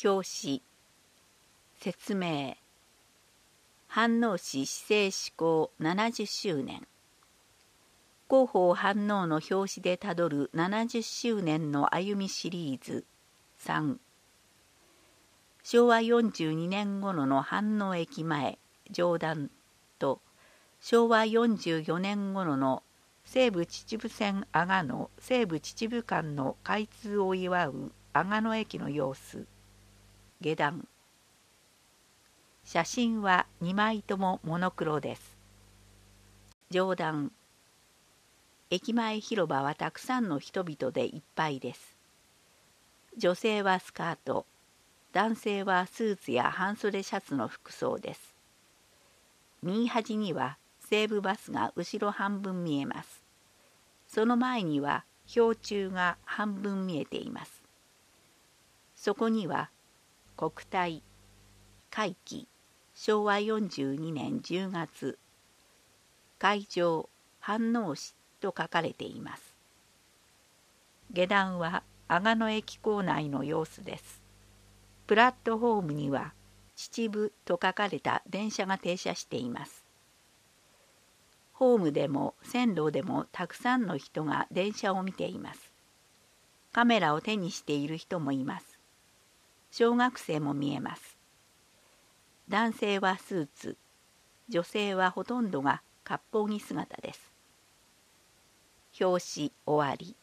表紙説明飯能市市政施行70周年広報飯能の表紙でたどる70周年の歩みシリーズ3昭和42年頃の飯能駅前上段と昭和44年頃の西武秩父線阿賀野西武秩父間の開通を祝う阿賀野駅の様子下段写真は2枚ともモノクロです。上段駅前広場はたくさんの人々でいっぱいです。女性はスカート、男性はスーツや半袖シャツの服装です。右端には西武バスが後ろ半分見えます。その前には標柱が半分見えています。そこには国体、会期、昭和42年10月、会場、飯能市と書かれています。下段は阿賀野駅構内の様子です。プラットホームには秩父と書かれた電車が停車しています。ホームでも線路でもたくさんの人が電車を見ています。カメラを手にしている人もいます。小学生も見えます。男性はスーツ、女性はほとんどが割烹着姿です。表紙終わり。